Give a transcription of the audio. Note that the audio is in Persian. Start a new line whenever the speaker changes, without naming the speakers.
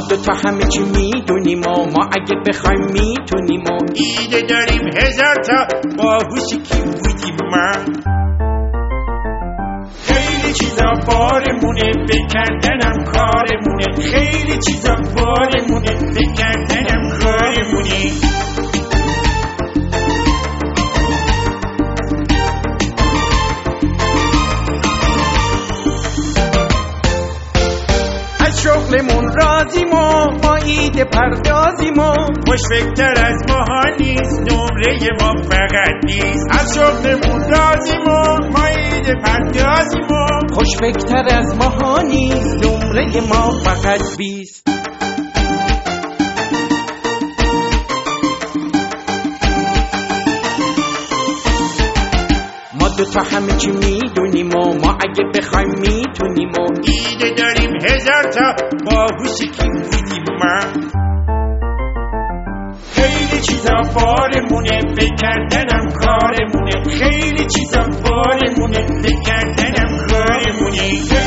دوتا همه چی میدونیم و ما اگه بخوایم میتونیم و
ایده داریم هزار تا باهوشی کی بودیم ما. خیلی چیزا بارمونه بکردنم کارمونه، خیلی چیزا بارمونه بکردنم کارمونه.
از شغلمون راضیم و ما ایده پردازیم و
خوشفکرتر از ماها نیست، نمره ما فقط نیست. از شغلمون راضیم و ما ایده پردازیم و
خوشفکرتر از ماها نیست، نمره ما فقط 20. ما دوتا همه چی میدونیم و ما اگه بخوایم میتونیم و
ایده داریم هزار تا باهوشی کی بودیم ما. خیلی چیزا بارمونه بکردنم کارمونه، خیلی چیزا بارمونه بکردنم کارمونه.